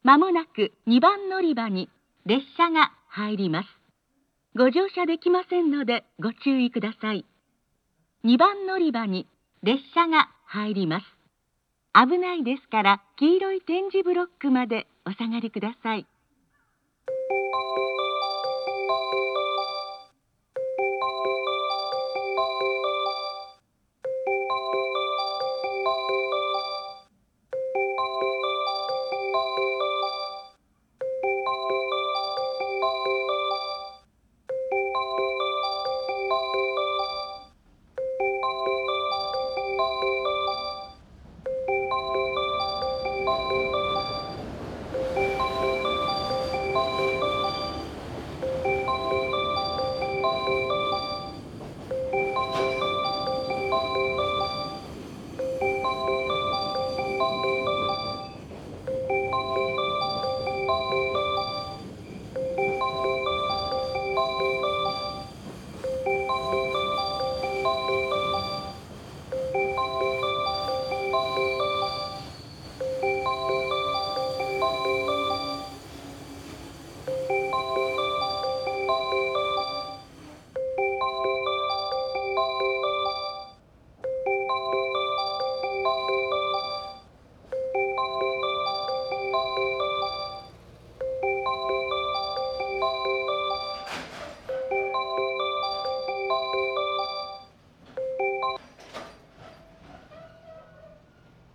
まもなく2番乗り場に列車が入ります。ご乗車できませんのでご注意ください。2番乗り場に列車が入ります。危ないですから黄色い点字ブロックまでお下がりください。